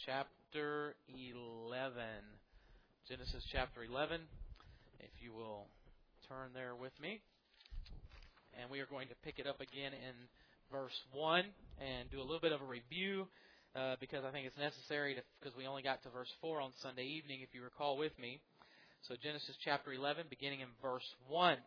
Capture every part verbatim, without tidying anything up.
chapter eleven. Genesis chapter eleven. If you will turn there with me. And we are going to pick it up again in verse one and do a little bit of a review uh, because I think it's necessary to, because we only got to verse four on Sunday evening, if you recall with me. So Genesis chapter eleven, beginning in verse one.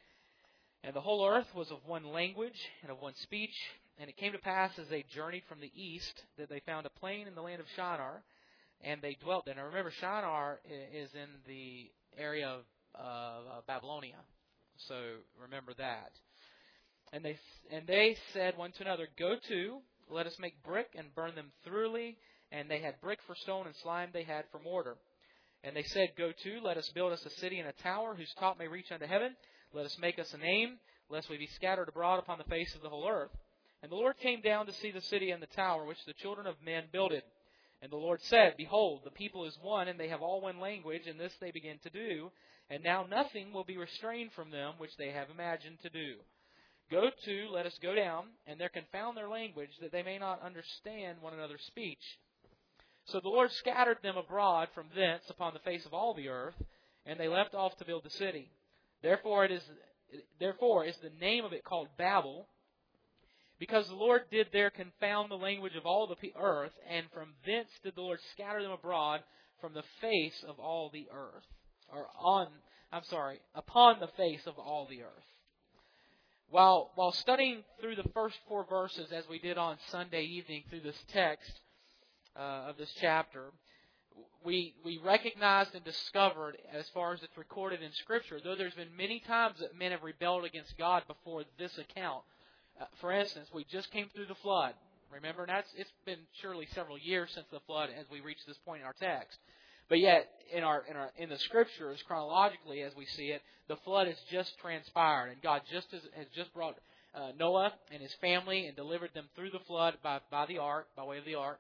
And the whole earth was of one language and of one speech. And it came to pass as they journeyed from the east that they found a plain in the land of Shinar, and they dwelt there. Now remember, Shinar is in the area of uh, Babylonia. So remember that. And they and they said one to another, Go to, let us make brick and burn them thoroughly. And they had brick for stone and slime they had for mortar. And they said, Go to, let us build us a city and a tower whose top may reach unto heaven. Let us make us a name, lest we be scattered abroad upon the face of the whole earth. And the Lord came down to see the city and the tower which the children of men builded. And the Lord said, Behold, the people is one, and they have all one language, and this they begin to do. And now nothing will be restrained from them which they have imagined to do. Go to, let us go down, and there confound their language, that they may not understand one another's speech. So the Lord scattered them abroad from thence upon the face of all the earth, and they left off to build the city. Therefore it is, therefore is the name of it called Babel, because the Lord did there confound the language of all the earth, and from thence did the Lord scatter them abroad from the face of all the earth. Or on, I'm sorry, upon the face of all the earth. While while studying through the first four verses, as we did on Sunday evening through this text uh, of this chapter, we we recognized and discovered, as far as it's recorded in Scripture, though there's been many times that men have rebelled against God before this account. Uh, for instance, we just came through the flood. Remember, and that's, it's been surely several years since the flood as we reach this point in our text. But yet, in our in our in the Scriptures, chronologically as we see it, the flood has just transpired, and God just has, has just brought uh, Noah and his family and delivered them through the flood by by the ark, by way of the ark.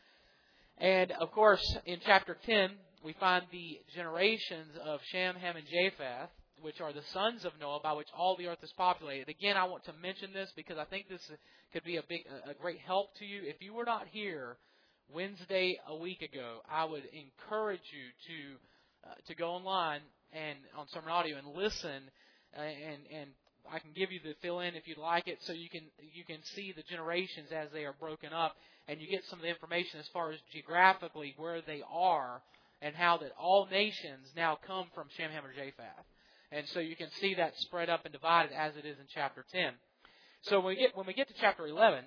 And of course, in chapter ten, we find the generations of Shem, Ham, and Japheth, which are the sons of Noah, by which all the earth is populated. Again, I want to mention this because I think this could be a big, a great help to you. If you were not here Wednesday a week ago, I would encourage you to uh, to go online and on Sermon Audio and listen, uh, and and I can give you the fill in if you'd like it, so you can you can see the generations as they are broken up, and you get some of the information as far as geographically where they are, and how that all nations now come from Shem, Ham, and Japheth. And so you can see that spread up and divided as it is in chapter ten. So when we get when we get to chapter eleven,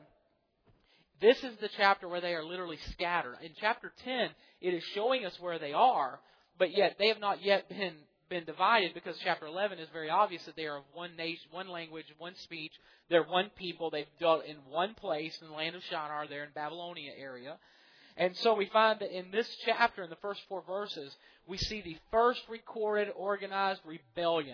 this is the chapter where they are literally scattered. In chapter ten, it is showing us where they are, but yet they have not yet been been divided, because chapter eleven is very obvious that they are of one nation, one language, one speech. They're one people. They've dwelt in one place in the land of Shinar, there in Babylonia area. And so we find that in this chapter, in the first four verses, we see the first recorded organized rebellion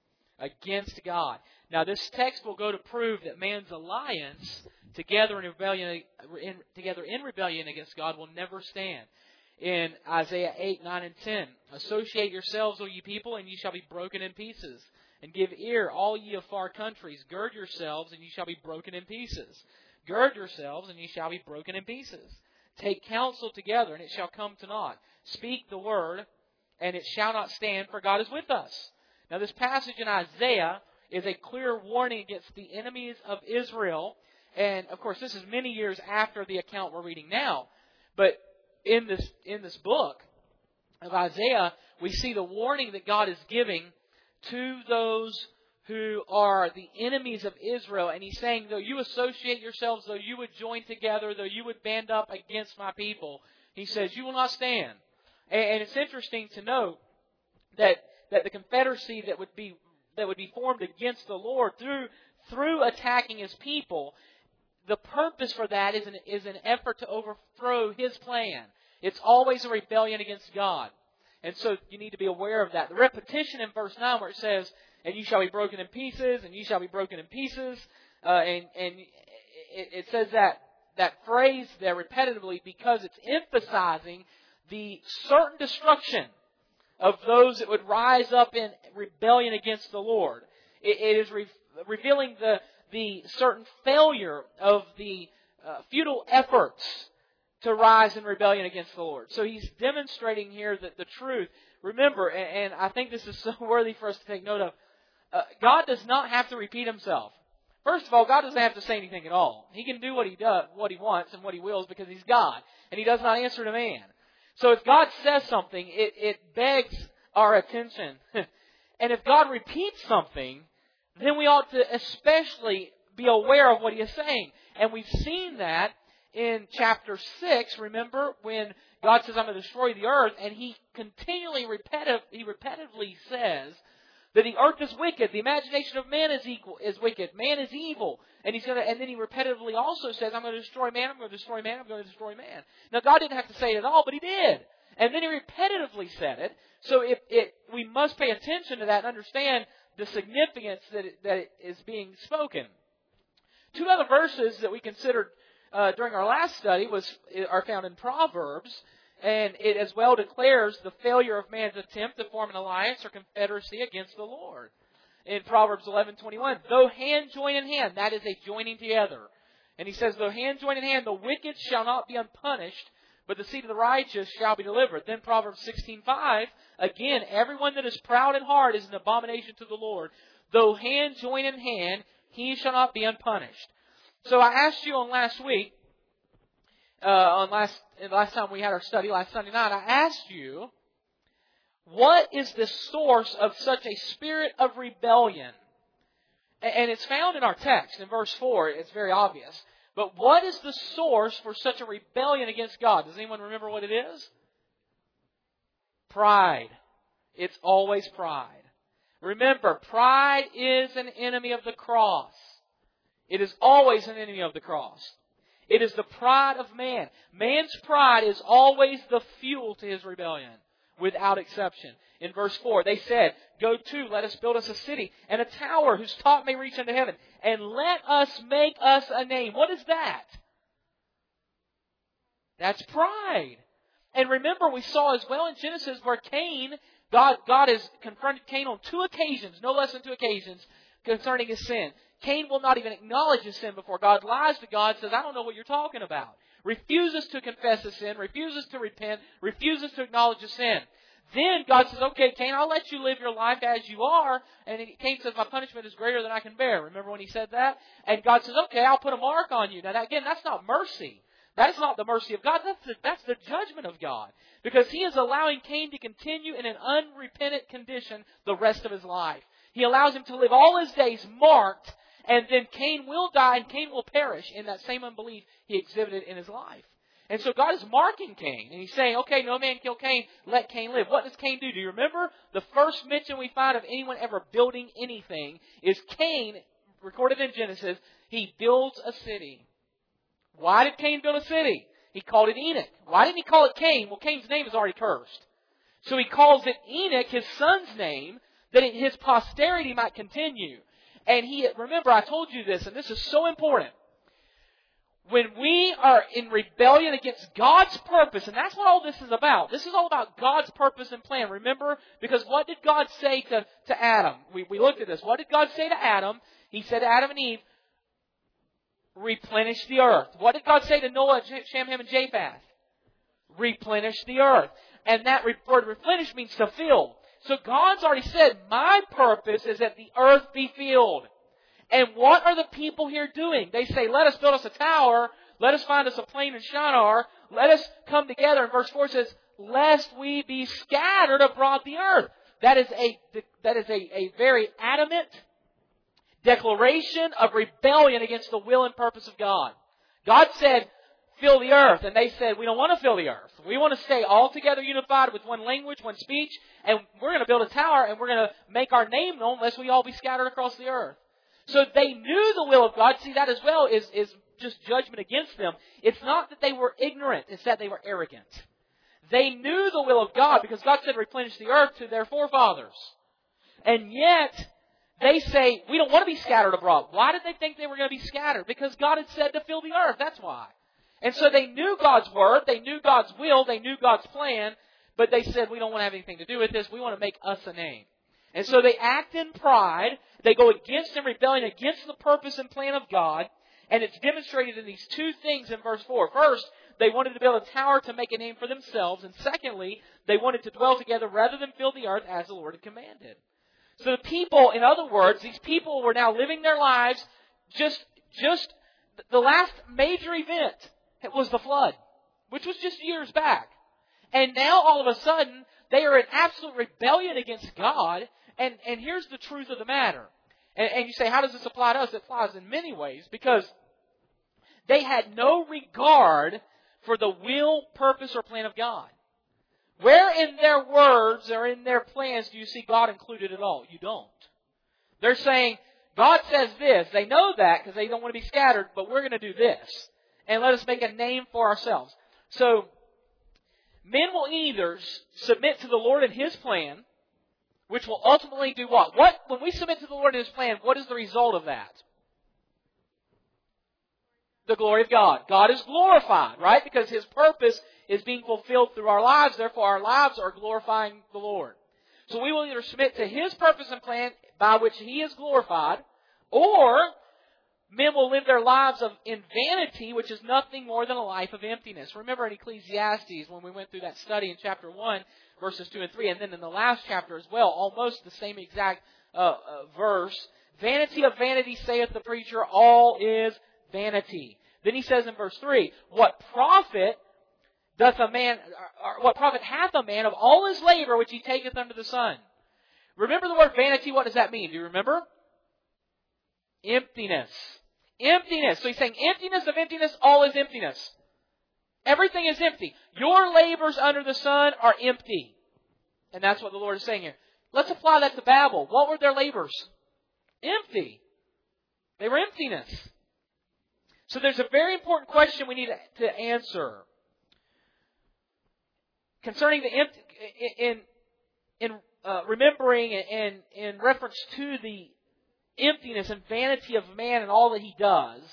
against God. Now, this text will go to prove that man's alliance together in rebellion, in, together in rebellion against God will never stand. In Isaiah eight, nine, and ten, Associate yourselves, O ye people, and ye shall be broken in pieces. And give ear, all ye of far countries. Gird yourselves, and ye shall be broken in pieces. Gird yourselves, and ye shall be broken in pieces. Take counsel together, and it shall come to naught. Speak the word, and it shall not stand, for God is with us. Now, this passage in Isaiah is a clear warning against the enemies of Israel. And, of course, this is many years after the account we're reading now. But in this in this book of Isaiah, we see the warning that God is giving to those who are the enemies of Israel. And He's saying, though you associate yourselves, though you would join together, though you would band up against my people, He says, you will not stand. And it's interesting to note that, that the confederacy that would be that would be formed against the Lord through through attacking His people, the purpose for that is an, is an effort to overthrow His plan. It's always a rebellion against God. And so you need to be aware of that. The repetition in verse nine where it says, and you shall be broken in pieces, and you shall be broken in pieces. Uh, and and it, it says that, that phrase there repetitively because it's emphasizing the certain destruction of those that would rise up in rebellion against the Lord. It, it is re- revealing the, the certain failure of the uh, futile efforts to rise in rebellion against the Lord. So he's demonstrating here that the truth. Remember, and, and I think this is so worthy for us to take note of, uh, God does not have to repeat himself. First of all, God doesn't have to say anything at all. He can do what he does, what he wants and what he wills because he's God. And he does not answer to man. So if God says something, it, it begs our attention. And if God repeats something, then we ought to especially be aware of what he is saying. And we've seen that in chapter six, remember, when God says, I'm going to destroy the earth, and he continually, repetitive, he repetitively says that the earth is wicked. The imagination of man is equal, is wicked. Man is evil. And he's going to, and then he repetitively also says, I'm going to destroy man, I'm going to destroy man, I'm going to destroy man. Now, God didn't have to say it at all, but he did. And then he repetitively said it. So if it, we must pay attention to that and understand the significance that it, that it is being spoken. Two other verses that we considered uh, during our last study was are found in Proverbs. And it as well declares the failure of man's attempt to form an alliance or confederacy against the Lord. In Proverbs eleven twenty-one, though hand join in hand, that is a joining together. And he says, though hand join in hand, the wicked shall not be unpunished, but the seed of the righteous shall be delivered. Then Proverbs sixteen five, again, everyone that is proud in heart is an abomination to the Lord. Though hand join in hand, he shall not be unpunished. So I asked you on last week, uh, on last last time we had our study, last Sunday night, I asked you, what is the source of such a spirit of rebellion? And it's found in our text, in verse four, it's very obvious. But what is the source for such a rebellion against God? Does anyone remember what it is? Pride. It's always pride. Remember, pride is an enemy of the cross. It is always an enemy of the cross. It is the pride of man. Man's pride is always the fuel to his rebellion, without exception. In verse four, they said, go to, let us build us a city and a tower whose top may reach unto heaven, and let us make us a name. What is that? That's pride. And remember, we saw as well in Genesis where Cain, God, God has confronted Cain on two occasions, no less than two occasions, concerning his sin. Cain will not even acknowledge his sin before God, lies to God, says, I don't know what you're talking about. Refuses to confess his sin, refuses to repent, refuses to acknowledge his sin. Then God says, okay, Cain, I'll let you live your life as you are. And Cain says, my punishment is greater than I can bear. Remember when he said that? And God says, okay, I'll put a mark on you. Now, again, that's not mercy. That's not the mercy of God. That's the, that's the judgment of God. Because he is allowing Cain to continue in an unrepentant condition the rest of his life. He allows him to live all his days marked, and then Cain will die and Cain will perish in that same unbelief he exhibited in his life. And so God is marking Cain. And he's saying, okay, no man kill Cain, let Cain live. What does Cain do? Do you remember? The first mention we find of anyone ever building anything is Cain, recorded in Genesis. He builds a city. Why did Cain build a city? He called it Enoch. Why didn't he call it Cain? Well, Cain's name is already cursed. So he calls it Enoch, his son's name, that his posterity might continue. And he, remember, I told you this, and this is so important. When we are in rebellion against God's purpose, and that's what all this is about. This is all about God's purpose and plan. Remember, because what did God say to, to Adam? We, we looked at this. What did God say to Adam? He said to Adam and Eve, replenish the earth. What did God say to Noah, Shem, Ham, and Japheth? Replenish the earth. And that word replenish means to fill. So God's already said, my purpose is that the earth be filled. And what are the people here doing? They say, let us build us a tower. Let us find us a plain in Shinar. Let us come together. And verse four says, lest we be scattered abroad the earth. That is a, that is a, a very adamant declaration of rebellion against the will and purpose of God. God said, fill the earth. And they said, we don't want to fill the earth. We want to stay all together unified with one language, one speech. And we're going to build a tower and we're going to make our name known lest we all be scattered across the earth. So they knew the will of God. See, that as well is, is just judgment against them. It's not that they were ignorant. It's that they were arrogant. They knew the will of God because God said replenish the earth to their forefathers. And yet, they say, we don't want to be scattered abroad. Why did they think they were going to be scattered? Because God had said to fill the earth. That's why. And so they knew God's word. They knew God's will. They knew God's plan. But they said, we don't want to have anything to do with this. We want to make us a name. And so they act in pride. They go against and rebellion against the purpose and plan of God. And it's demonstrated in these two things in verse four. First, they wanted to build a tower to make a name for themselves. And secondly, they wanted to dwell together rather than fill the earth as the Lord had commanded. So the people, in other words, these people were now living their lives just, just the last major event was the flood, which was just years back. And now all of a sudden, they are in absolute rebellion against God. And, and here's the truth of the matter. And, and you say, how does this apply to us? It applies in many ways, because they had no regard for the will, purpose, or plan of God. Where in their words or in their plans do you see God included at all? You don't. They're saying, God says this. They know that because they don't want to be scattered, but we're going to do this. And let us make a name for ourselves. So, men will either submit to the Lord and His plan, which will ultimately do what? What? When we submit to the Lord and His plan, what is the result of that? The glory of God. God is glorified, right? Because His purpose is being fulfilled through our lives. Therefore, our lives are glorifying the Lord. So we will either submit to His purpose and plan by which He is glorified, or men will live their lives of in vanity, which is nothing more than a life of emptiness. Remember in Ecclesiastes, when we went through that study in chapter one, verses two and three, and then in the last chapter as well, almost the same exact uh, uh, verse, vanity of vanity, saith the preacher, all is vanity. Then he says in verse three, what profit doth a man, or what profit hath a man of all his labor which he taketh under the sun? Remember the word vanity, what does that mean? Do you remember? Emptiness. Emptiness. So he's saying emptiness of emptiness, all is emptiness. Everything is empty. Your labors under the sun are empty. And that's what the Lord is saying here. Let's apply that to Babel. What were their labors? Empty. They were emptiness. So there's a very important question we need to answer concerning the empty, in in uh, remembering and in reference to the emptiness and vanity of man and all that he does.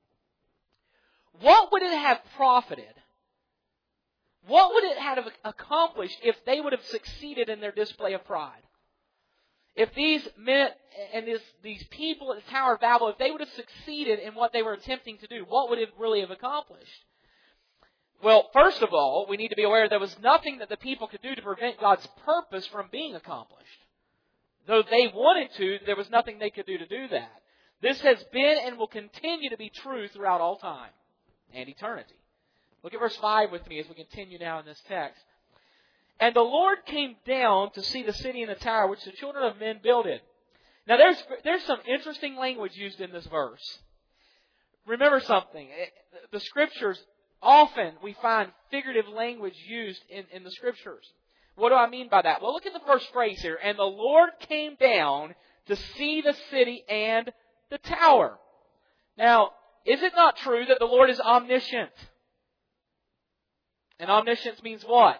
What would it have profited? What would it have accomplished if they would have succeeded in their display of pride? If these men and this, these people at the Tower of Babel, if they would have succeeded in what they were attempting to do, what would it really have accomplished? Well, first of all, we need to be aware there was nothing that the people could do to prevent God's purpose from being accomplished. Though they wanted to, there was nothing they could do to do that. This has been and will continue to be true throughout all time and eternity. Look at verse five with me as we continue now in this text. And the Lord came down to see the city and the tower which the children of men builded. Now there's, there's some interesting language used in this verse. Remember something. The Scriptures, often we find figurative language used in, in the Scriptures. What do I mean by that? Well, look at the first phrase here. And the Lord came down to see the city and the tower. Now, is it not true that the Lord is omniscient? And omniscience means what?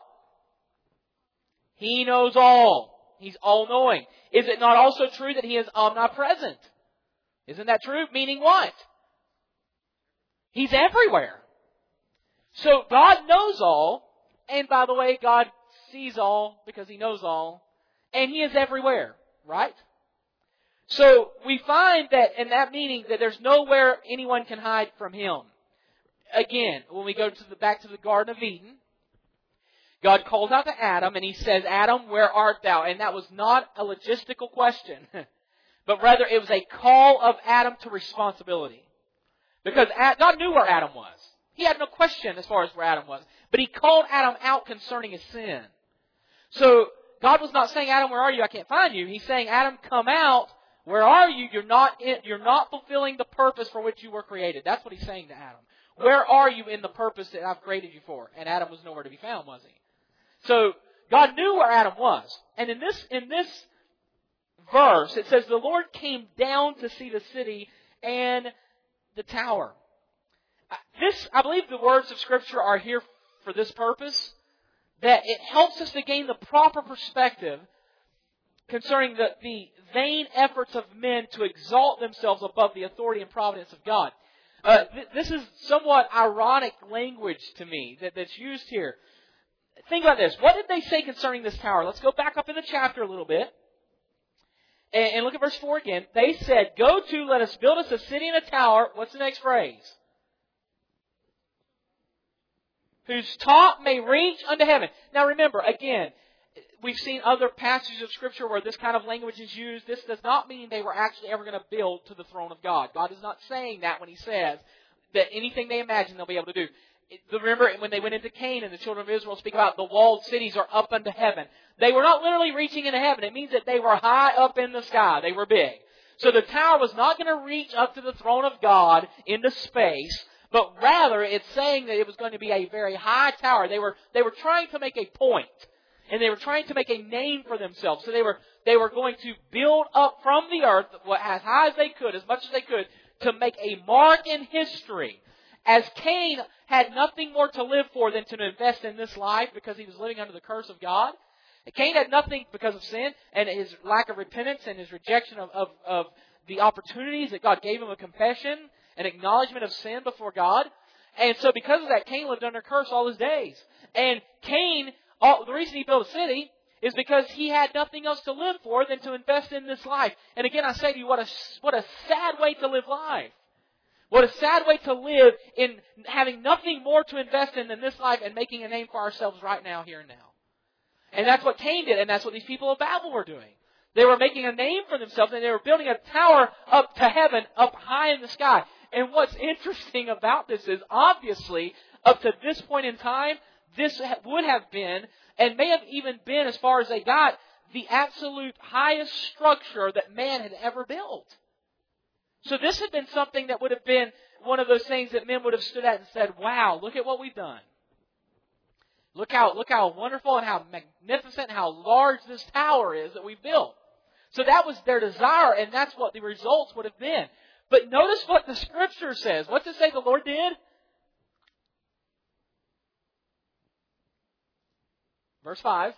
He knows all. He's all-knowing. Is it not also true that He is omnipresent? Isn't that true? Meaning what? He's everywhere. So God knows all. And by the way, God sees all because He knows all. And He is everywhere. Right? So we find that in that meaning that there's nowhere anyone can hide from Him. Again, when we go to the, back to the Garden of Eden, God calls out to Adam and He says, Adam, where art thou? And that was not a logistical question, but rather it was a call of Adam to responsibility. Because God knew where Adam was. He had no question as far as where Adam was. But He called Adam out concerning his sin. So God was not saying, Adam, where are you? I can't find you. He's saying, Adam, come out. Where are you? You're not in, you're not fulfilling the purpose for which you were created. That's what He's saying to Adam. Where are you in the purpose that I've created you for? And Adam was nowhere to be found, was he? So God knew where Adam was. And in this, in this verse, it says, the Lord came down to see the city and the tower. This, I believe the words of Scripture are here for this purpose, that it helps us to gain the proper perspective concerning the, the vain efforts of men to exalt themselves above the authority and providence of God. Uh, th- this is somewhat ironic language to me that, that's used here. Think about this. What did they say concerning this tower? Let's go back up in the chapter a little bit. And, and look at verse four again. They said, go to, let us build us a city and a tower. What's the next phrase? whose top may reach unto heaven. Now remember, again, we've seen other passages of Scripture where this kind of language is used. This does not mean they were actually ever going to build to the throne of God. God is not saying that when He says that anything they imagine they'll be able to do. Remember when they went into Canaan, the children of Israel speak about the walled cities are up unto heaven. They were not literally reaching into heaven. It means that they were high up in the sky. They were big. So the tower was not going to reach up to the throne of God into space, but rather it's saying that it was going to be a very high tower. They were, they were trying to make a point, and they were trying to make a name for themselves. So they were, they were going to build up from the earth as high as they could, as much as they could, to make a mark in history. As Cain had nothing more to live for than to invest in this life because he was living under the curse of God. Cain had nothing because of sin and his lack of repentance and his rejection of, of, of the opportunities that God gave him of confession and acknowledgement of sin before God. And so because of that, Cain lived under curse all his days. And Cain, all, the reason he built a city is because he had nothing else to live for than to invest in this life. And again, I say to you, what a, what a sad way to live life. What a sad way to live in having nothing more to invest in than this life and making a name for ourselves right now, here and now. And that's what Cain did, and that's what these people of Babel were doing. They were making a name for themselves, and they were building a tower up to heaven, up high in the sky. And what's interesting about this is, obviously, up to this point in time, this would have been, and may have even been, as far as they got, the absolute highest structure that man had ever built. So this had been something that would have been one of those things that men would have stood at and said, wow, look at what we've done. Look how, look how wonderful and how magnificent and how large this tower is that we've built. So that was their desire, and that's what the results would have been. But notice what the Scripture says. What's it say the Lord did? Verse five.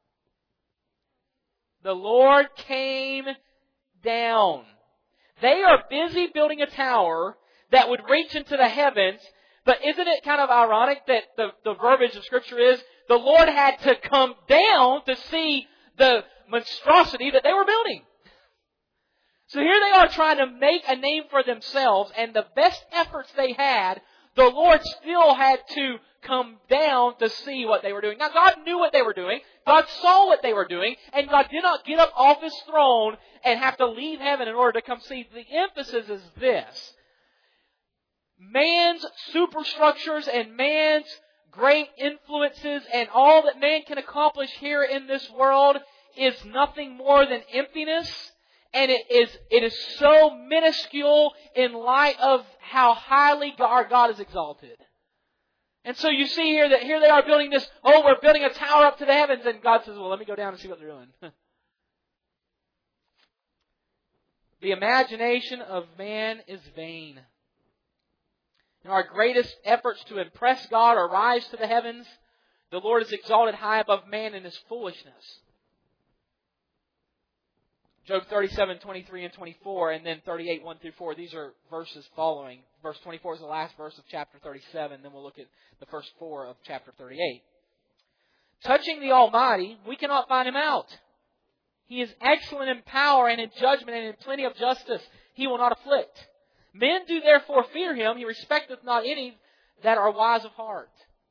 The Lord came down. They are busy building a tower that would reach into the heavens. But isn't it kind of ironic that the, the verbiage of Scripture is the Lord had to come down to see the monstrosity that they were building? So here they are trying to make a name for themselves, and the best efforts they had, the Lord still had to come down to see what they were doing. Now God knew what they were doing. God saw what they were doing, and God did not get up off His throne and have to leave heaven in order to come see. The emphasis is this. Man's superstructures and man's great influences and all that man can accomplish here in this world is nothing more than emptiness. And it is, it is so minuscule in light of how highly our God is exalted. And so you see here that here they are building this, oh, we're building a tower up to the heavens. And God says, well, let me go down and see what they're doing. The imagination of man is vain. In our greatest efforts to impress God or rise to the heavens, the Lord is exalted high above man in His foolishness. Job thirty-seven, twenty-three and twenty-four, and then thirty-eight, one through four. These are verses following. Verse twenty-four is the last verse of chapter thirty-seven. Then we'll look at the first four of chapter thirty-eight. Touching the Almighty, we cannot find Him out. He is excellent in power and in judgment and in plenty of justice. He will not afflict. Men do therefore fear Him. He respecteth not any that are wise of heart.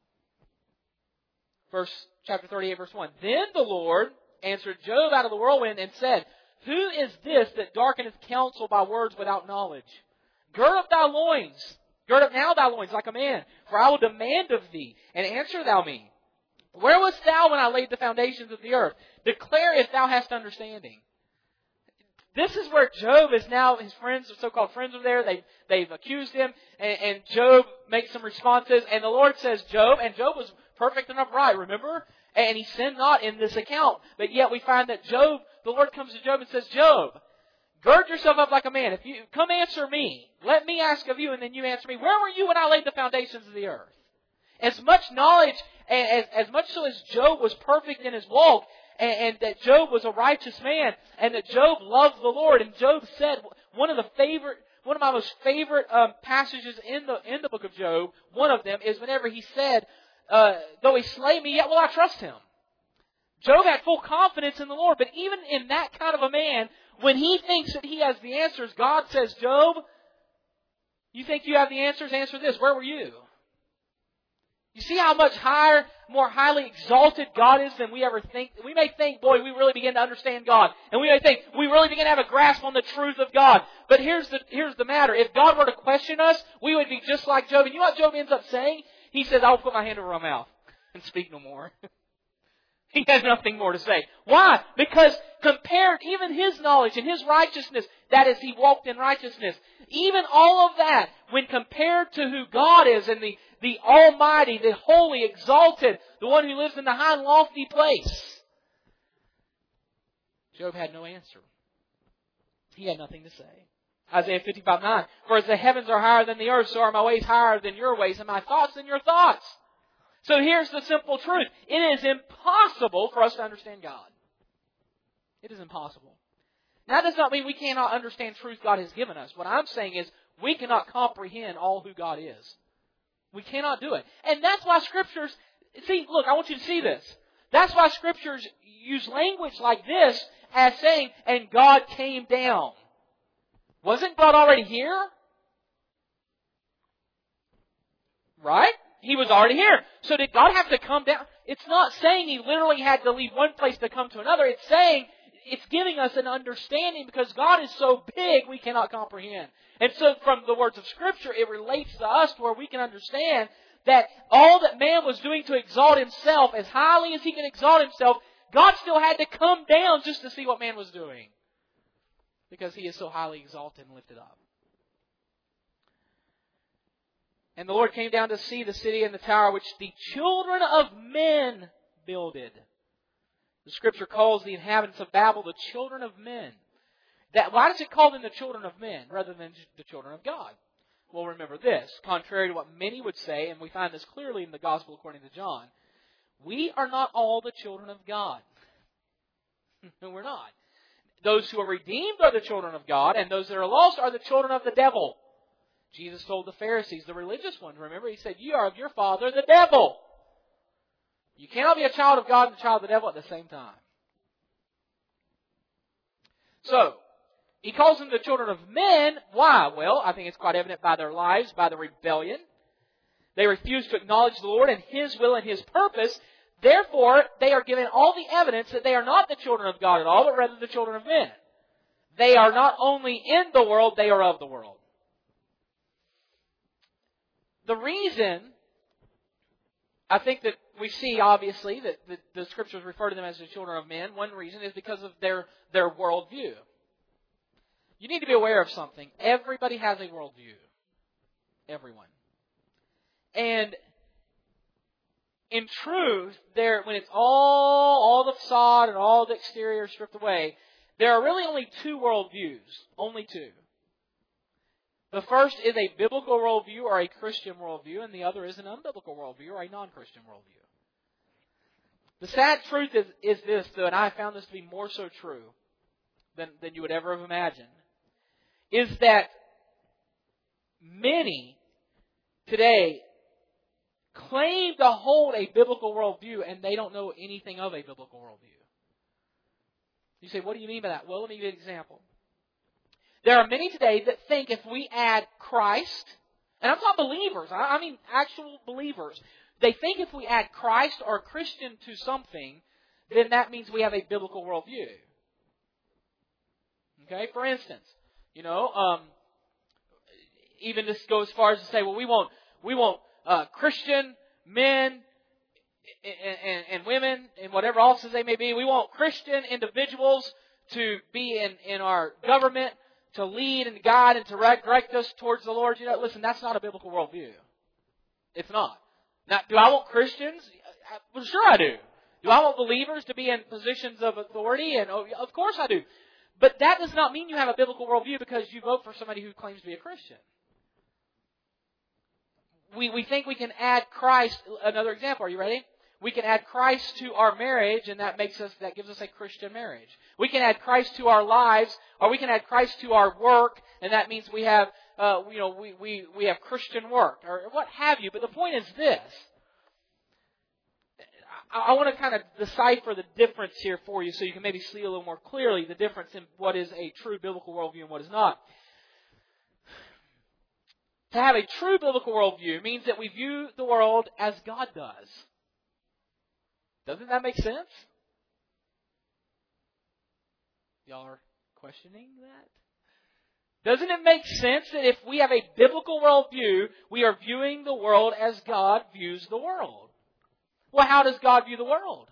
Verse chapter thirty-eight, verse one. Then the Lord answered Job out of the whirlwind and said, who is this that darkeneth counsel by words without knowledge? Gird up thy loins. Gird up now thy loins like a man. For I will demand of thee, and answer thou me. Where wast thou when I laid the foundations of the earth? Declare if thou hast understanding. This is where Job is now, his friends, the so-called friends are there. They've, they've accused him, and, and Job makes some responses. And the Lord says, Job, and Job was perfect and upright, remember? And he sinned not in this account. But yet we find that Job, the Lord comes to Job and says, Job, gird yourself up like a man. If you come answer me, let me ask of you, and then you answer me. Where were you when I laid the foundations of the earth? As much knowledge, as, as much so as Job was perfect in his walk, and, and that Job was a righteous man, and that Job loved the Lord. And Job said, one of the favorite, one of my most favorite um, passages in the in the book of Job, one of them is whenever he said, Uh, though He slay me, yet will I trust Him. Job had full confidence in the Lord, but even in that kind of a man, when he thinks that he has the answers, God says, Job, you think you have the answers? Answer this. Where were you? You see how much higher, more highly exalted God is than we ever think? We may think, boy, we really begin to understand God. And we may think, we really begin to have a grasp on the truth of God. But here's the, here's the matter. If God were to question us, we would be just like Job. And you know what Job ends up saying? He says, I'll put my hand over my mouth and speak no more. He has nothing more to say. Why? Because compared, even his knowledge and his righteousness, that is, he walked in righteousness, even all of that, when compared to who God is and the, the Almighty, the Holy, Exalted, the one who lives in the high and lofty place, Job had no answer. He had nothing to say. Isaiah fifty-five nine, for as the heavens are higher than the earth, so are my ways higher than your ways, and my thoughts than your thoughts. So here's the simple truth. It is impossible for us to understand God. It is impossible. Now, that does not mean we cannot understand truth God has given us. What I'm saying is we cannot comprehend all who God is. We cannot do it. And that's why Scriptures... See, look, I want you to see this. That's why Scriptures use language like this as saying, and God came down. Wasn't God already here? Right? He was already here. So did God have to come down? It's not saying He literally had to leave one place to come to another. It's saying, it's giving us an understanding because God is so big we cannot comprehend. And so from the words of Scripture, it relates to us to where we can understand that all that man was doing to exalt himself, as highly as he can exalt himself, God still had to come down just to see what man was doing. Because He is so highly exalted and lifted up. And the Lord came down to see the city and the tower which the children of men builded. The Scripture calls the inhabitants of Babel the children of men. That, why does it call them the children of men rather than the children of God? Well, remember this. Contrary to what many would say, and we find this clearly in the Gospel according to John, we are not all the children of God. No, we're not. Those who are redeemed are the children of God, and those that are lost are the children of the devil. Jesus told the Pharisees, the religious ones, remember, He said, you are of your father, the devil. You cannot be a child of God and a child of the devil at the same time. So, He calls them the children of men. Why? Well, I think it's quite evident by their lives, by the rebellion. They refuse to acknowledge the Lord and His will and His purpose. Therefore, they are given all the evidence that they are not the children of God at all, but rather the children of men. They are not only in the world, they are of the world. The reason, I think that we see, obviously, that the, the Scriptures refer to them as the children of men. One reason is because of their, their worldview. You need to be aware of something. Everybody has a worldview. Everyone. And in truth, there, when it's all, all the facade and all the exterior stripped away, there are really only two worldviews. Only two. The first is a biblical worldview or a Christian worldview, and the other is an unbiblical worldview or a non-Christian worldview. The sad truth is, is this, though, and I found this to be more so true than, than you would ever have imagined, is that many today claim to hold a biblical worldview and they don't know anything of a biblical worldview. You say, what do you mean by that? Well, let me give you an example. There are many today that think if we add Christ, and I'm talking believers, I mean actual believers, they think if we add Christ or Christian to something, then that means we have a biblical worldview. Okay, for instance, you know, um, even this goes as far as to say, well, we want we want uh, Christian men and, and, and women in whatever offices they may be. We want Christian individuals to be in, in our government, to lead and guide and to direct us towards the Lord. You know, listen, that's not a biblical worldview. It's not. Now, do I want Christians? Well, sure I do. Do I want believers to be in positions of authority? And of course I do. But that does not mean you have a biblical worldview because you vote for somebody who claims to be a Christian. We we think we can add Christ. Another example. Are you ready? We can add Christ to our marriage, and that makes us that gives us a Christian marriage. We can add Christ to our lives, or we can add Christ to our work, and that means we have uh, you know we, we we have Christian work or what have you. But the point is this. I, I want to kind of decipher the difference here for you, so you can maybe see a little more clearly the difference in what is a true biblical worldview and what is not. To have a true biblical worldview means that we view the world as God does. Doesn't that make sense? Y'all are questioning that? Doesn't it make sense that if we have a biblical worldview, we are viewing the world as God views the world? Well, how does God view the world?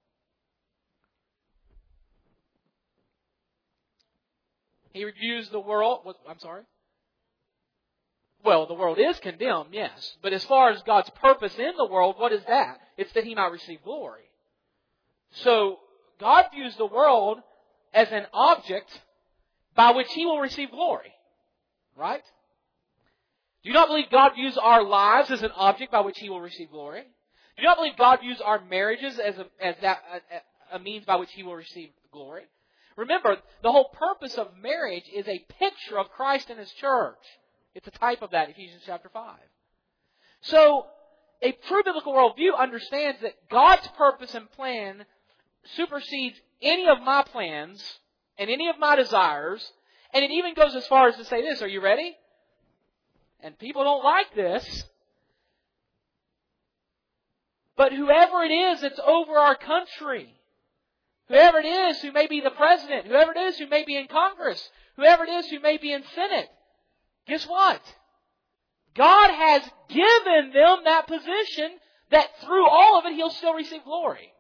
He views the world... What, I'm sorry? Well, the world is condemned, yes. But as far as God's purpose in the world, what is that? It's that He might receive glory. So, God views the world as an object by which He will receive glory. Right? Do you not believe God views our lives as an object by which He will receive glory? Do you not believe God views our marriages as a, as that, a, a means by which He will receive glory? Remember, the whole purpose of marriage is a picture of Christ and His church. It's a type of that, Ephesians chapter five. So, a true biblical worldview understands that God's purpose and plan supersedes any of my plans and any of my desires. And it even goes as far as to say this. Are you ready? And people don't like this. But whoever it is that's over our country, whoever it is who may be the president, whoever it is who may be in Congress, whoever it is who may be in Senate, guess what? God has given them that position that through all of it He'll still receive glory.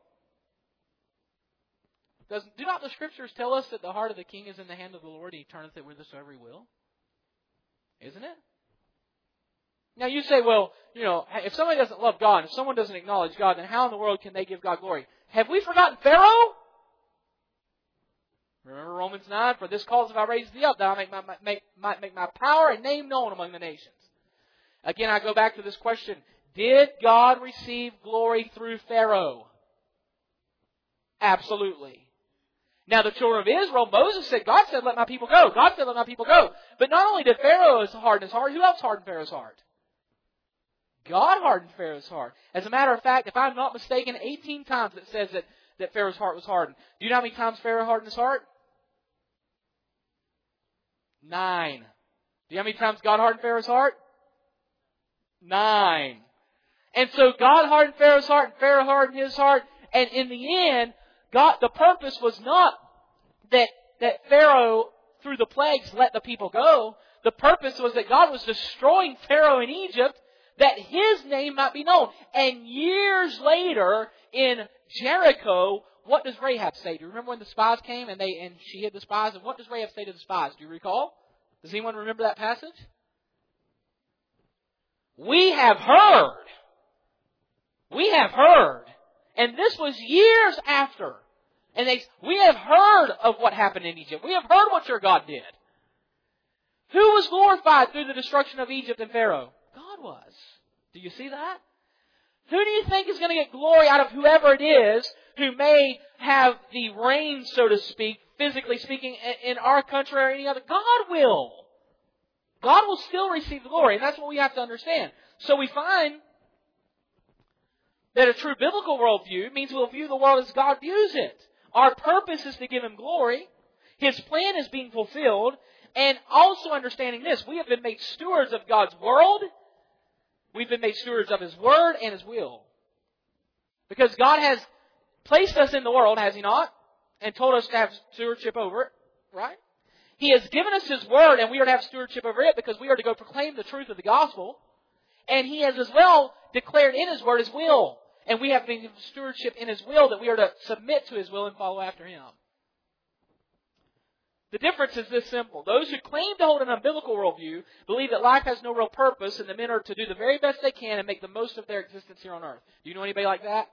Does, do not the Scriptures tell us that the heart of the king is in the hand of the Lord, He turneth it whithersoever He will? Isn't it? Now you say, well, you know, if somebody doesn't love God, if someone doesn't acknowledge God, then how in the world can they give God glory? Have we forgotten Pharaoh? Remember Romans nine, for this cause have I raised thee up, that I make my, make, might make my power and name known among the nations. Again, I go back to this question. Did God receive glory through Pharaoh? Absolutely. Now the children of Israel, Moses said, God said, let my people go. God said, let my people go. But not only did Pharaoh harden his heart, who else hardened Pharaoh's heart? God hardened Pharaoh's heart. As a matter of fact, if I'm not mistaken, eighteen times it says that, that Pharaoh's heart was hardened. Do you know how many times Pharaoh hardened his heart? Nine. Do you know how many times God hardened Pharaoh's heart? Nine. And so God hardened Pharaoh's heart and Pharaoh hardened his heart. And in the end, God, the purpose was not that, that Pharaoh, through the plagues, let the people go. The purpose was that God was destroying Pharaoh in Egypt, that His name might be known. And years later, in Jericho, what does Rahab say? Do you remember when the spies came and they and she hid the spies? And what does Rahab say to the spies? Do you recall? Does anyone remember that passage? We have heard. We have heard. And this was years after. And they, we have heard of what happened in Egypt. We have heard what your God did. Who was glorified through the destruction of Egypt and Pharaoh? God was. Do you see that? Who do you think is going to get glory out of whoever it is who may have the reign, so to speak, physically speaking, in our country or any other? God will. God will still receive glory, and that's what we have to understand. So we find that a true biblical worldview means we'll view the world as God views it. Our purpose is to give Him glory. His plan is being fulfilled. And also understanding this, we have been made stewards of God's world. We've been made stewards of His Word and His will. Because God has placed us in the world, has He not? And told us to have stewardship over it, right? He has given us His Word and we are to have stewardship over it because we are to go proclaim the truth of the gospel. And He has as well declared in His Word His will. And we have been given stewardship in His will that we are to submit to His will and follow after Him. The difference is this simple. Those who claim to hold an unbiblical worldview believe that life has no real purpose and the men are to do the very best they can and make the most of their existence here on earth. Do you know anybody like that?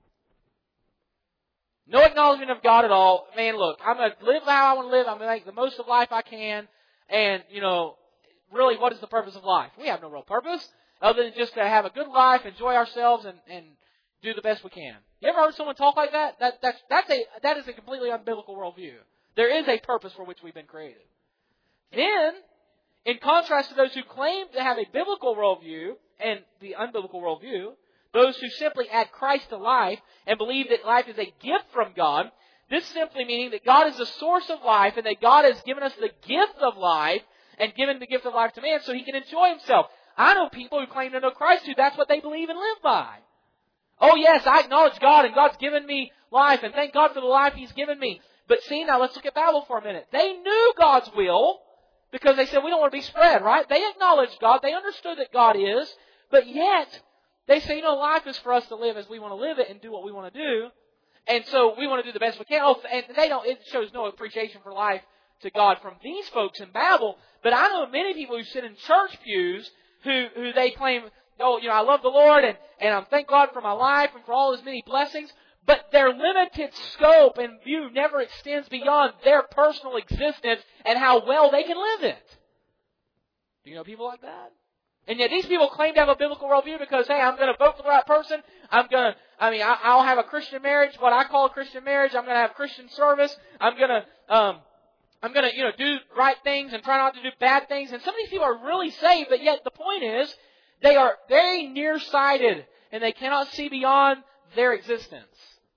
No acknowledgement of God at all. Man, look, I'm going to live how I want to live. I'm going to make the most of life I can. And, you know, really, what is the purpose of life? We have no real purpose other than just to have a good life, enjoy ourselves, and, and do the best we can. You ever heard someone talk like that? That, that's, that's a, that is a completely unbiblical worldview. There is a purpose for which we've been created. Then, in contrast to those who claim to have a biblical worldview and the unbiblical worldview, those who simply add Christ to life and believe that life is a gift from God, this simply meaning that God is the source of life and that God has given us the gift of life, and given the gift of life to man so he can enjoy himself. I know people who claim to know Christ who that's what they believe and live by. Oh yes, I acknowledge God and God's given me life and thank God for the life He's given me. But see, now let's look at Babel for a minute. They knew God's will because they said we don't want to be spread, right? They acknowledged God. They understood that God is. But yet, they say, you know, life is for us to live as we want to live it and do what we want to do. And so we want to do the best we can. Oh, and they don't, it shows no appreciation for life to God from these folks in Babel. But I know many people who sit in church pews who, who they claim, oh, you know, I love the Lord and, and I thank God for my life and for all His many blessings. But their limited scope and view never extends beyond their personal existence and how well they can live it. Do you know people like that? And yet these people claim to have a biblical worldview because, hey, I'm going to vote for the right person. I'm going to, I mean, I, I'll have a Christian marriage, what I call a Christian marriage. I'm going to have Christian service. I'm going to, um, I'm going to, you know, do right things and try not to do bad things. And some of these people are really saved, but yet the point is they are very nearsighted and they cannot see beyond their existence.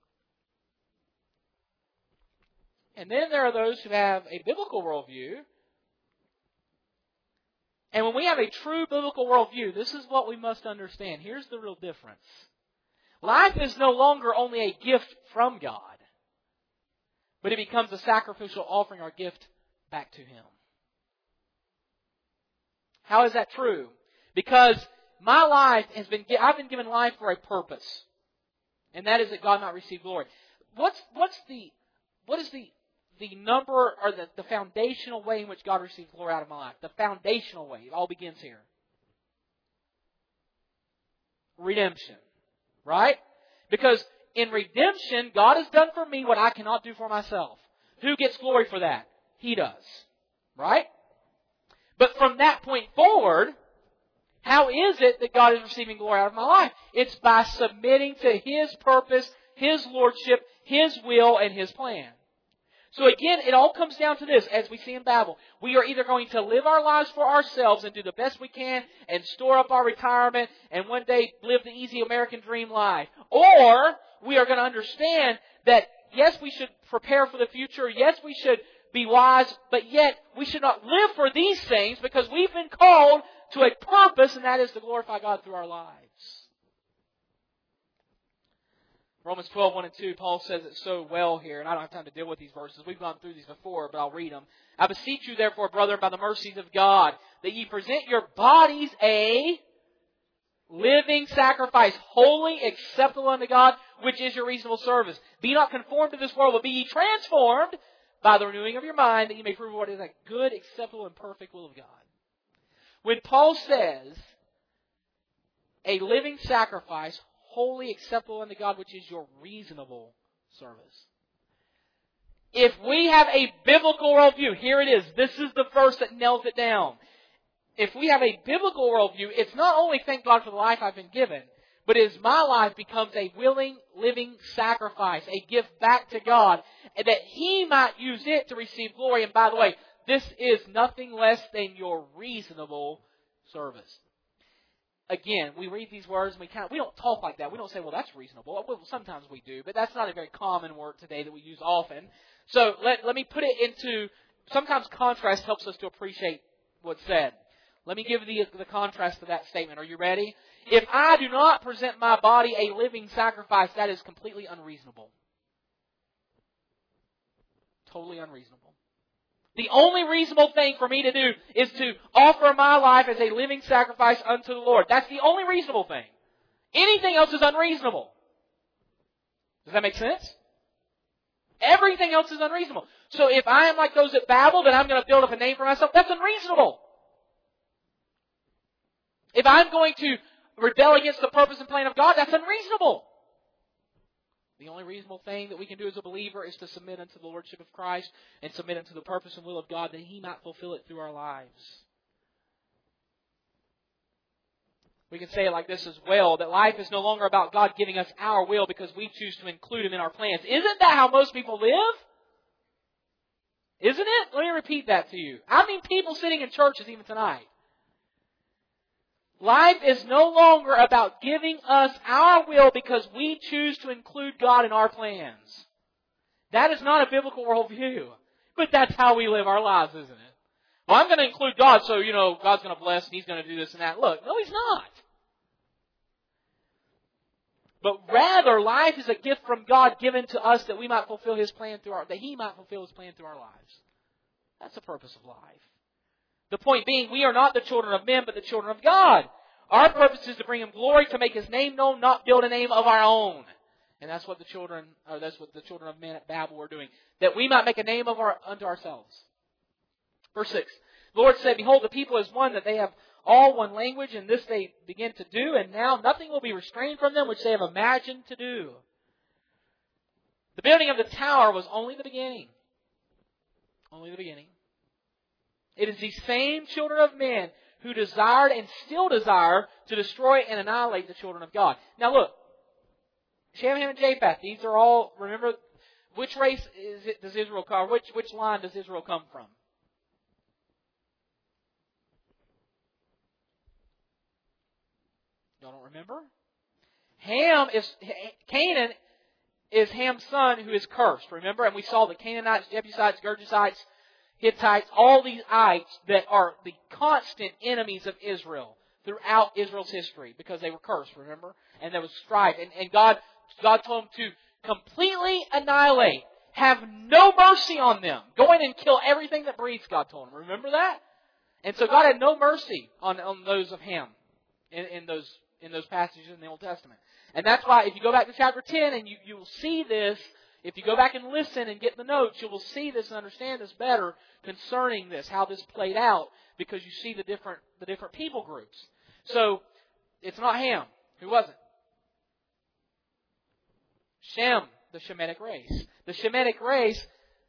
And then there are those who have a biblical worldview. And when we have a true biblical worldview, this is what we must understand. Here's the real difference. Life is no longer only a gift from God, but it becomes a sacrificial offering or gift back to Him. How is that true? Because my life has been, I've been given life for a purpose. And that is that God not receive glory. What's, what's the, what is the, the number or the, the foundational way in which God receives glory out of my life? The foundational way. It all begins here. Redemption. Right? Because in redemption, God has done for me what I cannot do for myself. Who gets glory for that? He does. Right? But from that point forward, how is it that God is receiving glory out of my life? It's by submitting to His purpose, His lordship, His will, and His plan. So again, it all comes down to this, as we see in Babel. We are either going to live our lives for ourselves and do the best we can and store up our retirement and one day live the easy American dream life. Or we are going to understand that, yes, we should prepare for the future. Yes, we should be wise. But yet, we should not live for these things because we've been called to a purpose, and that is to glorify God through our lives. Romans twelve, one and two, Paul says it so well here, and I don't have time to deal with these verses. We've gone through these before, but I'll read them. I beseech you, therefore, brethren, by the mercies of God, that ye present your bodies a living sacrifice, holy, acceptable unto God, which is your reasonable service. Be not conformed to this world, but be ye transformed by the renewing of your mind, that ye may prove what is that good, acceptable, and perfect will of God. When Paul says, a living sacrifice, holy, acceptable unto God, which is your reasonable service. If we have a biblical worldview, here it is. This is the verse that nails it down. If we have a biblical worldview, it's not only thank God for the life I've been given, but as my life becomes a willing, living sacrifice, a gift back to God, and that He might use it to receive glory. And by the way, this is nothing less than your reasonable service. Again, we read these words and we kind of, we don't talk like that. We don't say, well, that's reasonable. Well, sometimes we do, but that's not a very common word today that we use often. So let, let me put it into, sometimes contrast helps us to appreciate what's said. Let me give the, the contrast to that statement. Are you ready? If I do not present my body a living sacrifice, that is completely unreasonable. Totally unreasonable. The only reasonable thing for me to do is to offer my life as a living sacrifice unto the Lord. That's the only reasonable thing. Anything else is unreasonable. Does that make sense? Everything else is unreasonable. So if I am like those at Babel, that I'm going to build up a name for myself, that's unreasonable. If I'm going to rebel against the purpose and plan of God, that's unreasonable. The only reasonable thing that we can do as a believer is to submit unto the Lordship of Christ and submit unto the purpose and will of God that He might fulfill it through our lives. We can say it like this as well, that life is no longer about God giving us our will because we choose to include Him in our plans. Isn't that how most people live? Isn't it? Let me repeat that to you. I mean people sitting in churches even tonight. Life is no longer about giving us our will because we choose to include God in our plans. That is not a biblical worldview. But that's how we live our lives, isn't it? Well, I'm going to include God, so, you know, God's going to bless and He's going to do this and that. Look, no, He's not. But rather, life is a gift from God given to us that we might fulfill His plan through our, that He might fulfill His plan through our lives. That's the purpose of life. The point being, we are not the children of men, but the children of God. Our purpose is to bring Him glory, to make His name known, not build a name of our own. And that's what the children, or that's what the children of men at Babel were doing. That we might make a name of our unto ourselves. Verse six. The Lord said, Behold, the people is one, that they have all one language, and this they begin to do, and now nothing will be restrained from them which they have imagined to do. The building of the tower was only the beginning. Only the beginning. It is these same children of men who desired and still desire to destroy and annihilate the children of God. Now look, Shem, Ham, and Japheth, these are all, remember, which race is it, does Israel come, which, which line does Israel come from? Y'all don't remember? Ham is, Canaan is Ham's son who is cursed, remember? And we saw the Canaanites, Jebusites, Girgashites, Hittites, all these ites that are the constant enemies of Israel throughout Israel's history because they were cursed, remember? And there was strife. And, and God, God told them to completely annihilate. Have no mercy on them. Go in and kill everything that breathes, God told them. Remember that? And so God had no mercy on, on those of Ham in, in those in those passages in the Old Testament. And that's why if you go back to chapter ten and you, you will see this, if you go back and listen and get the notes, you will see this and understand this better concerning this, how this played out, because you see the different the different people groups. So, it's not Ham. Who was it? Shem, the Shemitic race. The Shemitic race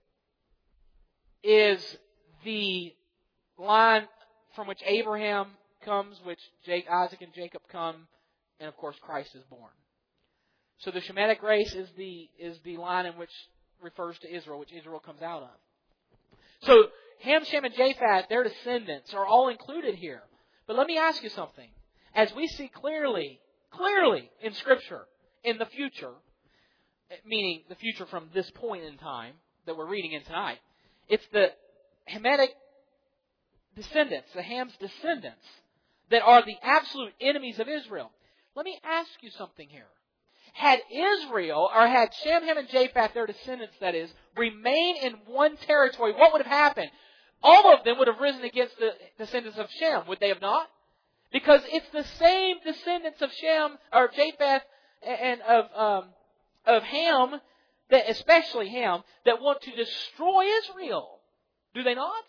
is the line from which Abraham comes, which Jake, Isaac and Jacob come, and of course Christ is born. So the Shemitic race is the is the line in which refers to Israel, which Israel comes out of. So Ham, Shem, and Japheth, their descendants, are all included here. But let me ask you something. As we see clearly, clearly in Scripture, in the future, meaning the future from this point in time that we're reading in tonight, it's the Hamitic descendants, the Ham's descendants, that are the absolute enemies of Israel. Let me ask you something here. Had Israel, or had Shem, Ham, and Japheth, their descendants that is, remain in one territory, what would have happened? All of them would have risen against the descendants of Shem, would they have not? Because it's the same descendants of Shem, or Japheth, and of um, of Ham, that especially Ham, that want to destroy Israel. Do they not?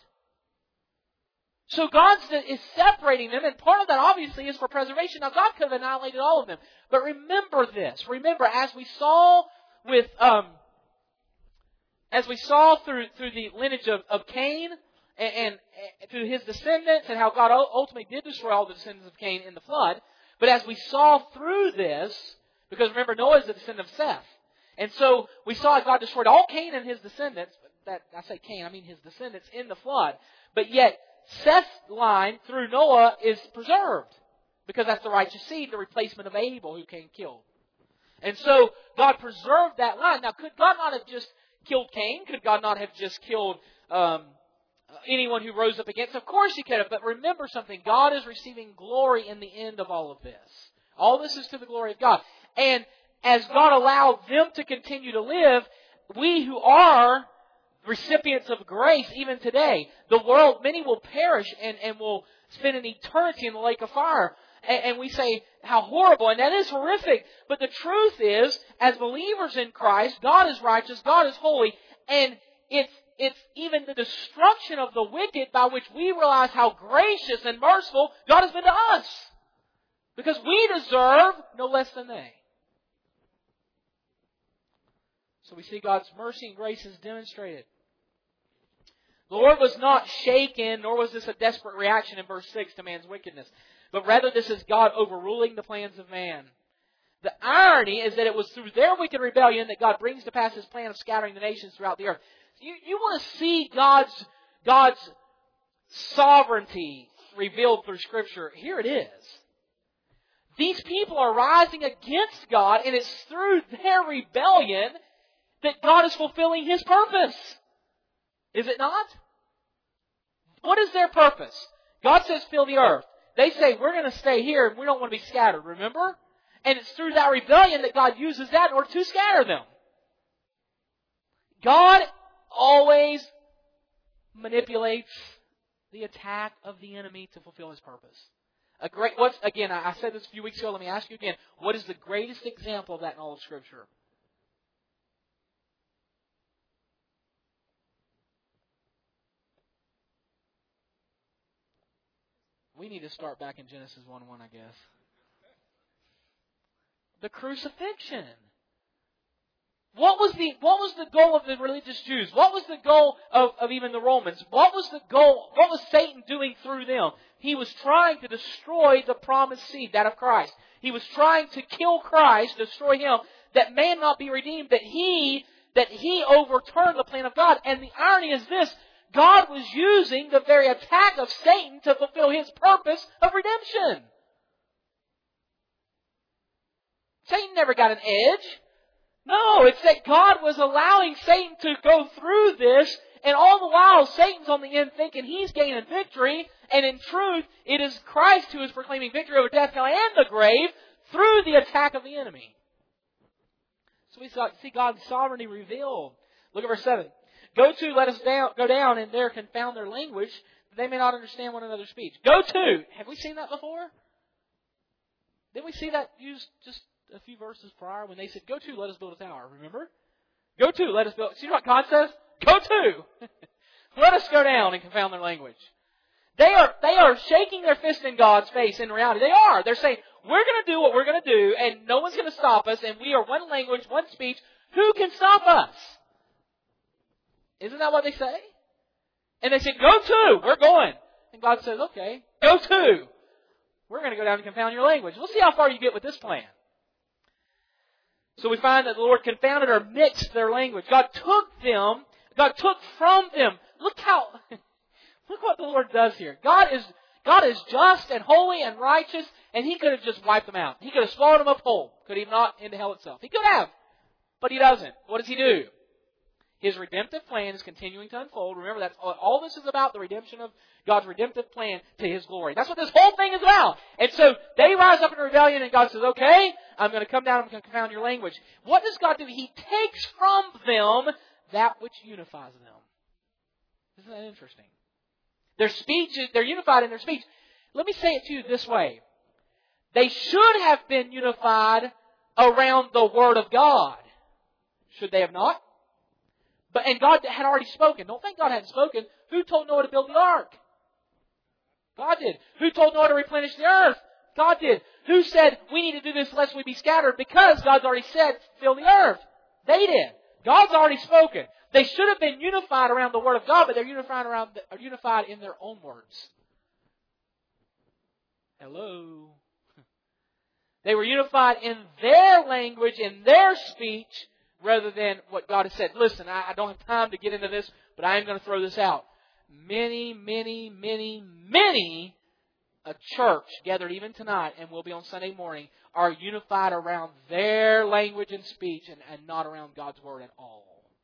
So God is separating them, and part of that obviously is for preservation. Now God could have annihilated all of them. But remember this. Remember, as we saw with um, as we saw through through the lineage of, of Cain and, and, and through his descendants, and how God ultimately did destroy all the descendants of Cain in the flood. But as we saw through this, because remember, Noah is the descendant of Seth. And so we saw God destroyed all Cain and his descendants. That I say Cain, I mean his descendants in the flood. But yet Seth's line through Noah is preserved, because that's the righteous seed, the replacement of Abel who Cain killed. And so God preserved that line. Now, could God not have just killed Cain? Could God not have just killed um, anyone who rose up against? Of course He could have. But remember something. God is receiving glory in the end of all of this. All this is to the glory of God. And as God allowed them to continue to live, we who are recipients of grace even today, the world, many will perish and, and will spend an eternity in the lake of fire. And, and we say, how horrible. And that is horrific. But the truth is, as believers in Christ, God is righteous, God is holy, and it's it's even the destruction of the wicked by which we realize how gracious and merciful God has been to us. Because we deserve no less than they. So we see God's mercy and grace is demonstrated. The Lord was not shaken, nor was this a desperate reaction in verse six to man's wickedness. But rather this is God overruling the plans of man. The irony is that it was through their wicked rebellion that God brings to pass His plan of scattering the nations throughout the earth. You, you want to see God's, God's sovereignty revealed through Scripture. Here it is. These people are rising against God, and it's through their rebellion that God is fulfilling His purpose. Is it not? What is their purpose? God says, fill the earth. They say, we're going to stay here and we don't want to be scattered, remember? And it's through that rebellion that God uses that in order to scatter them. God always manipulates the attack of the enemy to fulfill His purpose. A great, what's, again, I said this a few weeks ago, let me ask you again. What is the greatest example of that in all of Scripture? We need to start back in Genesis one one, I guess. The crucifixion. What was the what was the goal of the religious Jews? What was the goal of, of even the Romans? What was the goal? What was Satan doing through them? He was trying to destroy the promised seed, that of Christ. He was trying to kill Christ, destroy Him, that man not be redeemed, that he that he overturned the plan of God. And the irony is this: God was using the very attack of Satan to fulfill His purpose of redemption. Satan never got an edge. No, it's that God was allowing Satan to go through this, and all the while Satan's on the end thinking he's gaining victory, and in truth, it is Christ who is proclaiming victory over death, hell, and the grave through the attack of the enemy. So we see God's sovereignty revealed. Look at verse seven. Go to, let us down, go down, and there confound their language, that they may not understand one another's speech. Go to! Have we seen that before? Didn't we see that used just a few verses prior when they said, go to, let us build a tower, remember? Go to, let us build... See what God says? Go to! Let us go down and confound their language. They are, they are shaking their fist in God's face in reality. They are. They're saying, we're going to do what we're going to do, and no one's going to stop us, and we are one language, one speech. Who can stop us? Isn't that what they say? And they said, go to, we're going. And God says, okay, go to. We're going to go down and confound your language. We'll see how far you get with this plan. So we find that the Lord confounded or mixed their language. God took them, God took from them. Look how, look what the Lord does here. God is, God is just and holy and righteous, and He could have just wiped them out. He could have swallowed them up whole. Could He not into hell itself? He could have. But He doesn't. What does He do? His redemptive plan is continuing to unfold. Remember, that's all, all this is about, the redemption of God's redemptive plan to His glory. That's what this whole thing is about. And so they rise up in rebellion, and God says, okay, I'm going to come down and I'm going to confound your language. What does God do? He takes from them that which unifies them. Isn't that interesting? Their speech, they're unified in their speech. Let me say it to you this way. They should have been unified around the Word of God. Should they have not? But and God had already spoken. Don't think God hadn't spoken. Who told Noah to build the ark? God did. Who told Noah to replenish the earth? God did. Who said, we need to do this lest we be scattered? Because God's already said, fill the earth. They did. God's already spoken. They should have been unified around the Word of God, but they're unified around, are unified in their own words. Hello. They were unified in their language, in their speech, rather than what God has said. Listen, I, I don't have time to get into this, but I am going to throw this out. Many, many, many, many a church gathered even tonight, and will be on Sunday morning, are unified around their language and speech and, and not around God's Word at all.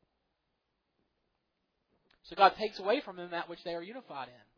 So God takes away from them that which they are unified in.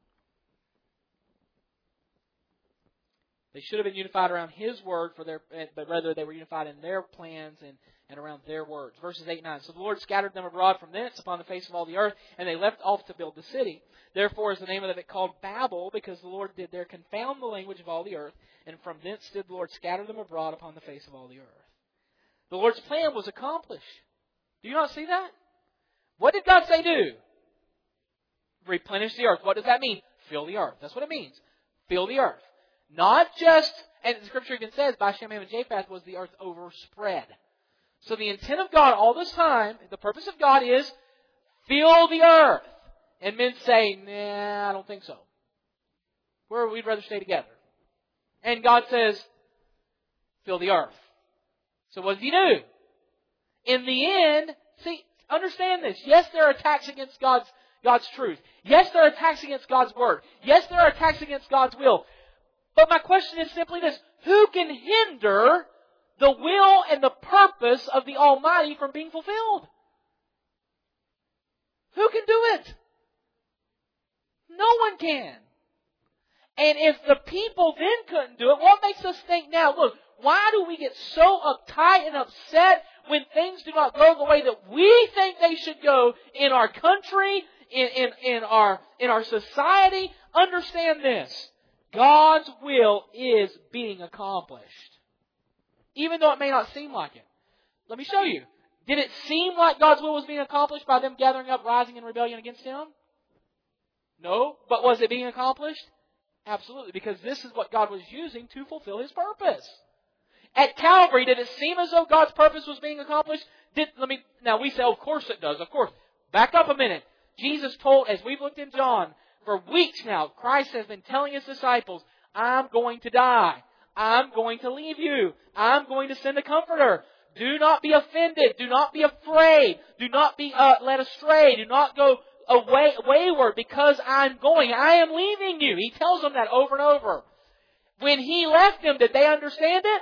They should have been unified around His Word, for their, but rather they were unified in their plans and, and around their words. Verses eight and nine. So the Lord scattered them abroad from thence upon the face of all the earth, and they left off to build the city. Therefore is the name of it called Babel, because the Lord did there confound the language of all the earth, and from thence did the Lord scatter them abroad upon the face of all the earth. The Lord's plan was accomplished. Do you not see that? What did God say do? Replenish the earth. What does that mean? Fill the earth. That's what it means. Fill the earth. Not just, and the Scripture even says, by Shem, Ham, and Japheth was the earth overspread. So the intent of God all this time, the purpose of God is, fill the earth. And men say, nah, I don't think so. Where we'd rather stay together. And God says, fill the earth. So what does He do? In the end, see, understand this. Yes, there are attacks against God's, God's truth. Yes, there are attacks against God's Word. Yes, there are attacks against God's will. But my question is simply this. Who can hinder the will and the purpose of the Almighty from being fulfilled? Who can do it? No one can. And if the people then couldn't do it, what makes us think now, look, why do we get so uptight and upset when things do not go the way that we think they should go in our country, in, in, in our in our society? Understand this. God's will is being accomplished. Even though it may not seem like it. Let me show you. Did it seem like God's will was being accomplished by them gathering up, rising in rebellion against Him? No. But was it being accomplished? Absolutely. Because this is what God was using to fulfill His purpose. At Calvary, did it seem as though God's purpose was being accomplished? Did, let me, now we say, oh, of course it does. Of course. Back up a minute. Jesus told, as we've looked in John, for weeks now, Christ has been telling His disciples, I'm going to die. I'm going to leave you. I'm going to send a Comforter. Do not be offended. Do not be afraid. Do not be uh, led astray. Do not go away wayward because I'm going. I am leaving you. He tells them that over and over. When He left them, did they understand it?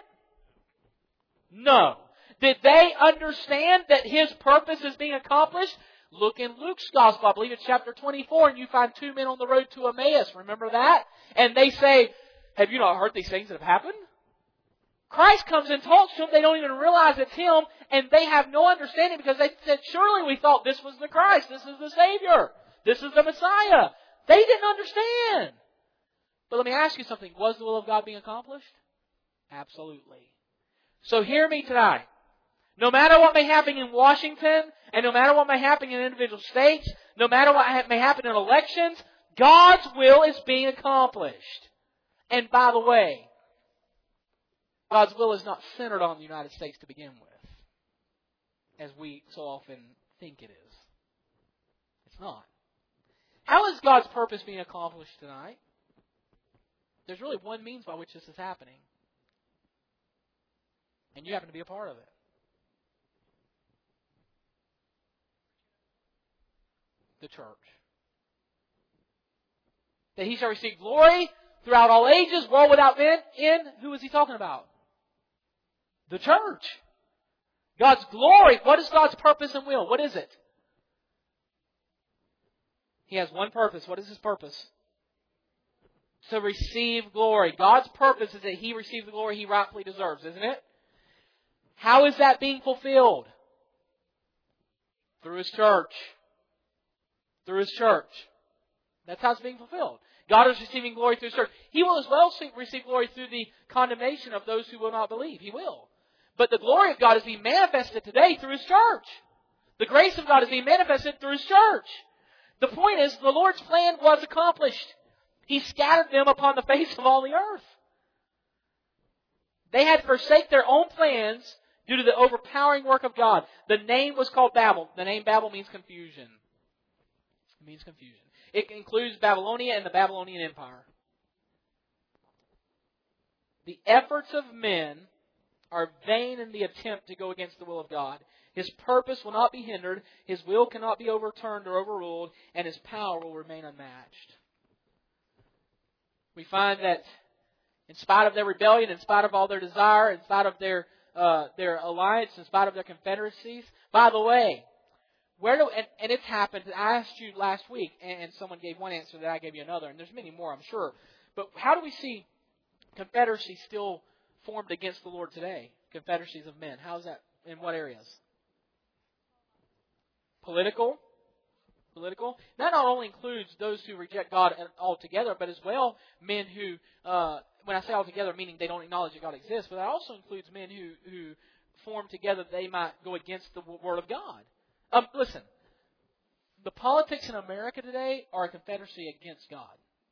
No. Did they understand that His purpose is being accomplished? Look in Luke's Gospel. I believe it's chapter twenty-four, and you find two men on the road to Emmaus. Remember that? And they say, have you not heard these things that have happened? Christ comes and talks to them. They don't even realize it's Him, and they have no understanding because they said, surely we thought this was the Christ. This is the Savior. This is the Messiah. They didn't understand. But let me ask you something. Was the will of God being accomplished? Absolutely. So hear me tonight. No matter what may happen in Washington, and no matter what may happen in individual states, no matter what may happen in elections, God's will is being accomplished. And by the way, God's will is not centered on the United States to begin with, as we so often think it is. It's not. How is God's purpose being accomplished tonight? There's really one means by which this is happening. And you happen to be a part of it. The church. That He shall receive glory throughout all ages, world without end. In who is He talking about? The church. God's glory. What is God's purpose and will? What is it? He has one purpose. What is His purpose? To receive glory. God's purpose is that He receive the glory He rightfully deserves, isn't it? How is that being fulfilled? Through His church. Through His church. That's how it's being fulfilled. God is receiving glory through His church. He will as well receive glory through the condemnation of those who will not believe. He will. But the glory of God is being manifested today through His church. The grace of God is being manifested through His church. The point is, the Lord's plan was accomplished. He scattered them upon the face of all the earth. They had forsake their own plans due to the overpowering work of God. The name was called Babel. The name Babel means confusion. It means confusion. It includes Babylonia and the Babylonian Empire. The efforts of men are vain in the attempt to go against the will of God. His purpose will not be hindered, His will cannot be overturned or overruled, and His power will remain unmatched. We find that in spite of their rebellion, in spite of all their desire, in spite of their uh, their alliance, in spite of their confederacies, by the way, where do and, and it's happened. I asked you last week, and, and someone gave one answer that I gave you another, and there's many more, I'm sure. But how do we see confederacies still formed against the Lord today? Confederacies of men. How's that? In what areas? Political. Political. That not only includes those who reject God altogether, but as well men who, uh, when I say altogether, meaning they don't acknowledge that God exists, but that also includes men who, who form together that they might go against the Word of God. Um, listen, the politics in America today are a confederacy against God.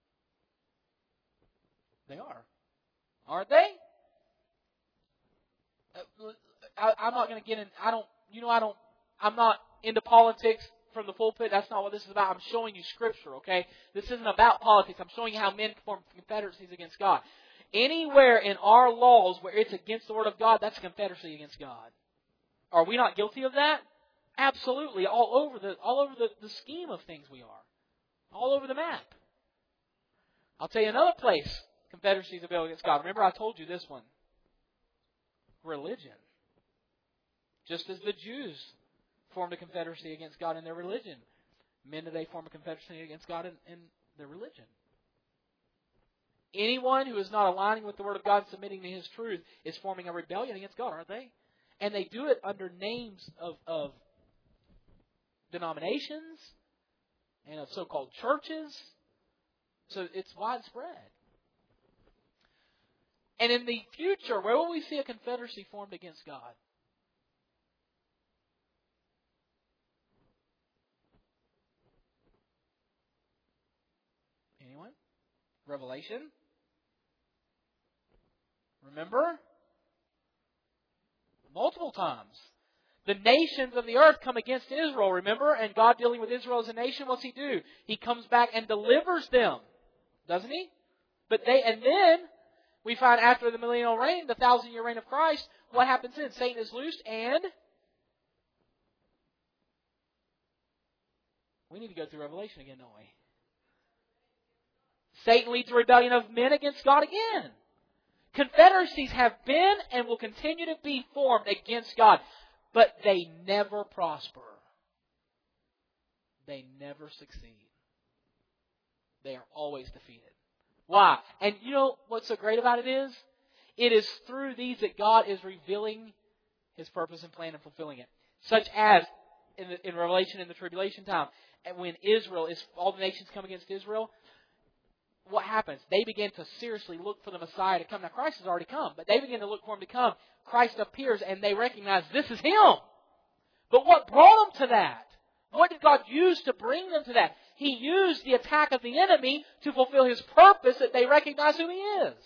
They are. Aren't they? Uh, I, I'm not going to get in, I don't, you know, I don't, I'm not into politics from the pulpit. That's not what this is about. I'm showing you Scripture, okay? This isn't about politics. I'm showing you how men form confederacies against God. Anywhere in our laws where it's against the Word of God, that's a confederacy against God. Are we not guilty of that? Absolutely. All over the all over the, the scheme of things we are. All over the map. I'll tell you another place confederacies rebel against God. Remember I told you this one. Religion. Just as the Jews formed a confederacy against God in their religion. Men today form a confederacy against God in, in their religion. Anyone who is not aligning with the Word of God, submitting to His truth, is forming a rebellion against God, aren't they? And they do it under names of, of denominations and of so-called churches. So it's widespread. And in the future, where will we see a confederacy formed against God? Anyone? Revelation? Remember? Multiple times. The nations of the earth come against Israel, remember? And God dealing with Israel as a nation, what's He do? He comes back and delivers them. Doesn't He? But they, and then we find after the millennial reign, the thousand year reign of Christ, what happens then? Satan is loosed and we need to go through Revelation again, don't we? Satan leads a rebellion of men against God again. Confederacies have been and will continue to be formed against God, but they never prosper. They never succeed. They are always defeated. Why? And you know what's so great about it is? It is through these that God is revealing His purpose and plan and fulfilling it. Such as in, the, in Revelation in the tribulation time, and when Israel is, all the nations come against Israel, what happens? They begin to seriously look for the Messiah to come. Now Christ has already come, but they begin to look for Him to come. Christ appears and they recognize this is Him. But what brought them to that? What did God use to bring them to that? He used the attack of the enemy to fulfill His purpose that they recognize who He is.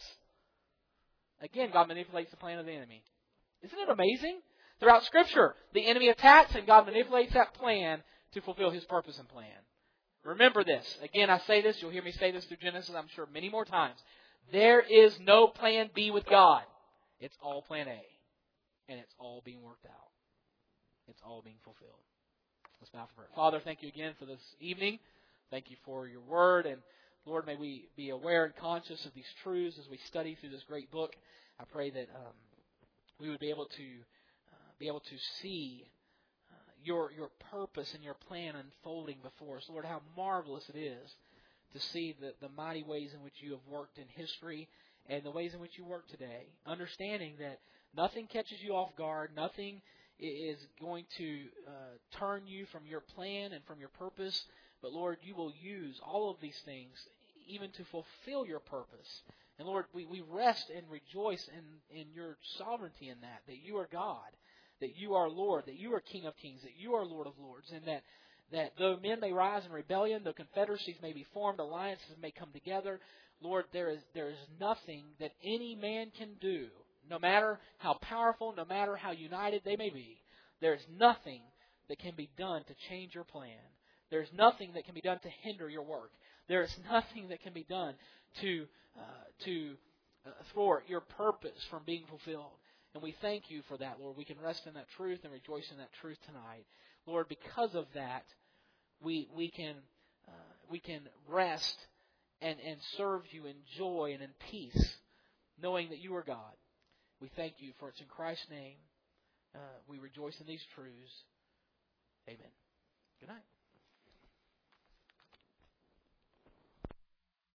Again, God manipulates the plan of the enemy. Isn't it amazing? Throughout Scripture, the enemy attacks and God manipulates that plan to fulfill His purpose and plan. Remember this. Again, I say this. You'll hear me say this through Genesis, I'm sure, many more times. There is no plan B with God. It's all plan A. And it's all being worked out. It's all being fulfilled. Let's bow for prayer. Father, thank You again for this evening. Thank You for Your Word. And Lord, may we be aware and conscious of these truths as we study through this great book. I pray that um, we would be able to uh, be able to see uh, your your purpose and Your plan unfolding before us. Lord, how marvelous it is to see the, the mighty ways in which You have worked in history and the ways in which You work today. Understanding that nothing catches You off guard, nothing is going to uh, turn You from Your plan and from Your purpose. But Lord, You will use all of these things even to fulfill Your purpose. And Lord, we, we rest and rejoice in, in Your sovereignty in that, that You are God, that You are Lord, that You are King of kings, that You are Lord of lords, and that, that though men may rise in rebellion, though confederacies may be formed, alliances may come together, Lord, there is there is nothing that any man can do, no matter how powerful, no matter how united they may be, there is nothing that can be done to change Your plan. There is nothing that can be done to hinder Your work. There is nothing that can be done to uh, to uh, thwart Your purpose from being fulfilled. And we thank You for that, Lord. We can rest in that truth and rejoice in that truth tonight. Lord, because of that, we we can uh, we can rest and, and serve You in joy and in peace, knowing that You are God. We thank You, for it's in Christ's name uh, we rejoice in these truths. Amen. Good night.